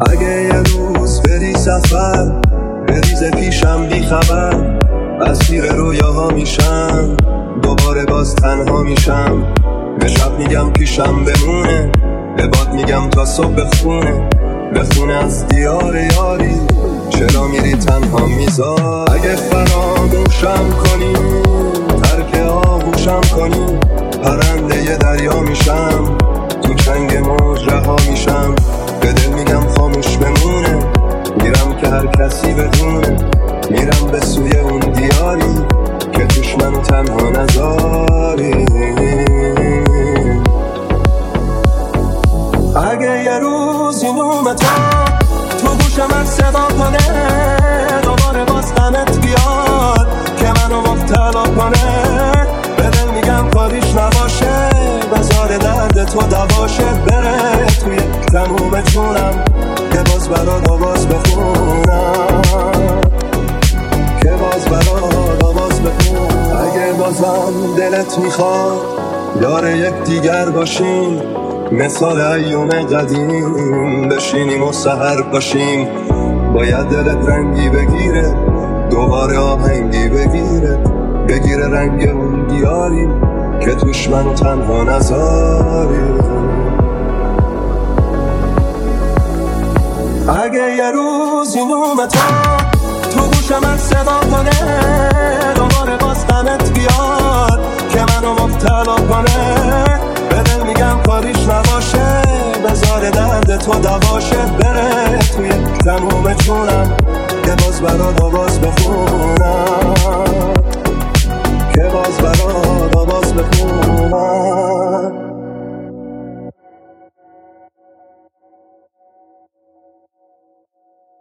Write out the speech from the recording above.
اگه یه روز بری سفر بریز پیشم بی خبر، از تیر رویاها میشم دوباره باز تنها میشم. به شب میگم پیشم بمونه، به باد میگم تا صبح بخونه از دیار یاری. چرا میری تنها میذار؟ اگه فراموشم کنی ترک آغوشم کنی، پرنده ی دریا میشم تو چنگ موج رها میشم. به دل میگم خاموش بمونه، میرم که هر کسی بدونه، میرم به سوی اون دیاری که توش منو تنها نذاری. اگه یه روز این نوم تو گوشم از صدا کنه، دوباره باز غمت بیاد که منو مبتلا کنه، به دل میگم کاریش نباشه، بذار درد تو دواشه، بره توی تموم جونم که باز برات آواز بخونم، که باز برات آواز بخونم. اگه بازم دلت میخواد یار یک دیگر باشیم، مثال ایام قدیم بشینیم و سحر باشیم، باید دلت رنگی بگیره، دوباره آهنگی بگیره رنگ اون دیاری که توش منو تنها نذاری. اگه یه روز این نوم تو گوشم از صدا کنه، دوباره باز غمت بیاد که منو مبتلا کنه، به دل میگم کاریش نباشه، بذار درد تو دواشه، بره توی تموم جونم که باز برات آواز بخونم.